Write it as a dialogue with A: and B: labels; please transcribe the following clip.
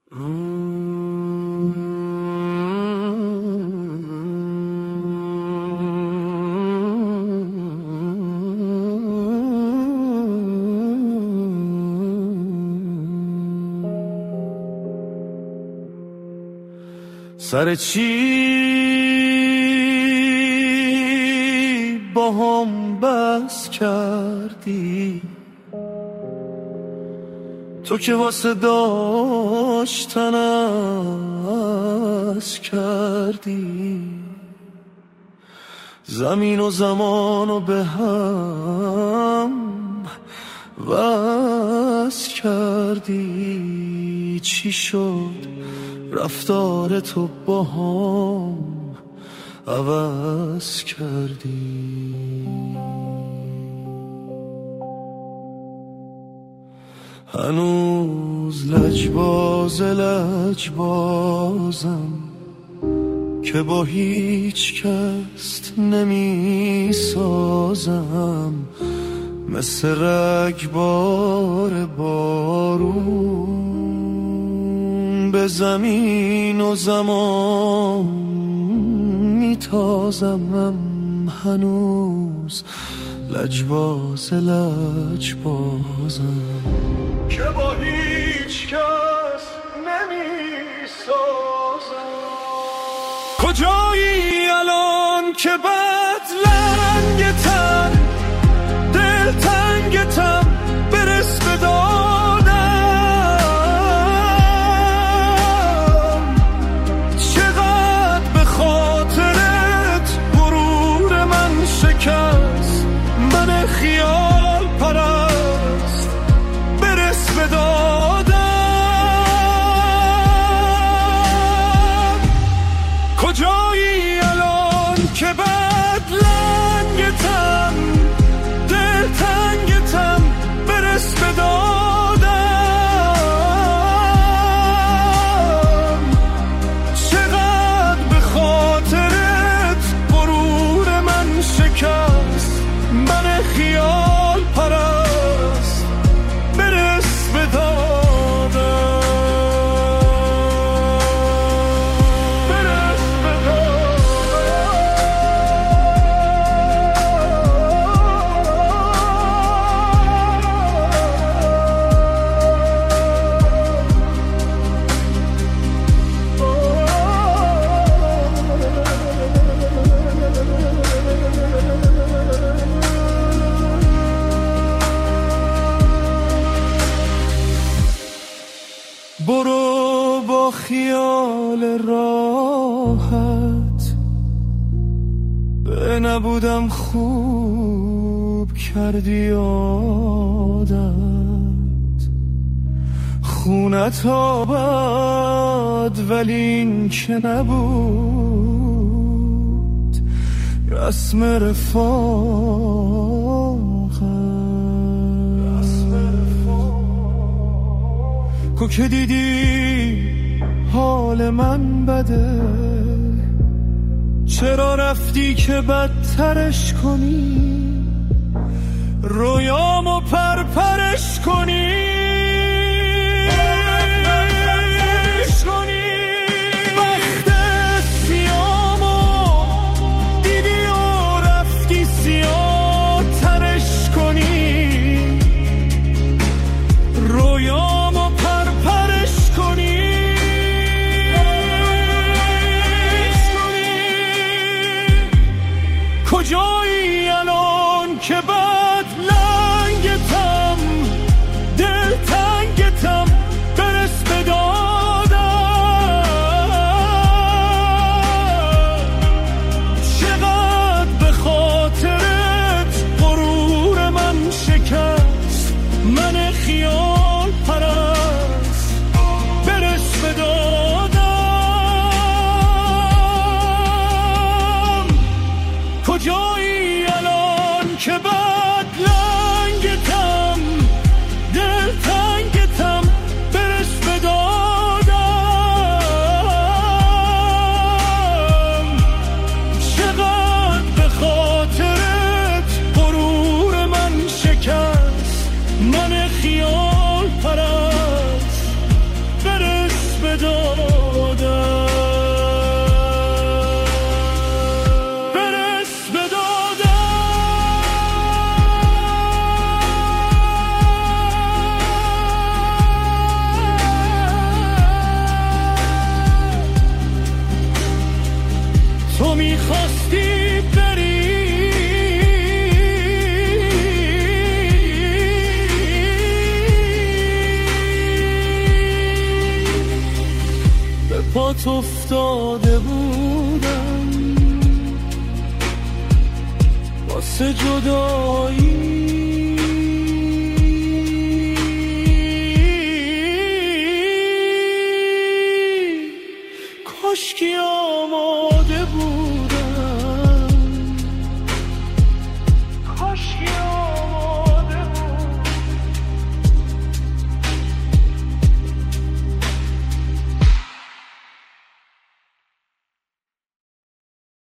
A: سر چی با هم بس کردی تو که واسه داشتن از کردی زمین و زمانو به هم وصل کردی چی شد رفتار تو با هم عوض کردی هنوز لجبازم که با هیچ کس نمی سازم مثل رگبار بارون به زمین و زمان میتازم هنوز لجبازم که با هیچ کس نمی سازم کجایی الان که بد لنگتم دل تنگتم برس به دادم چقدر به خاطرت غرور من شکست من خیال پرست برس به دادم کجایی الان که بد لنگتم دل تنگتم برس به دادم چقدر به خاطرت غرور من شکست من خیال پرست برس به دادم برس به برو با خیال راحت به نبودم خوب کردی عادت خونت آباد ولی این که نبود رسم کو که دیدی حال من بده چرا رفتی که بدترش کنی رویامو پرپرش کنی وقت سیامو دیدی و رفتی سیاه ترش کنی رویامو پرپرش کنی کجایی الان که بد لنگتم دل به دادم، برس به دادم. تو میخواستی بری، پات افتاده بودم واسه جدایی. کاشکی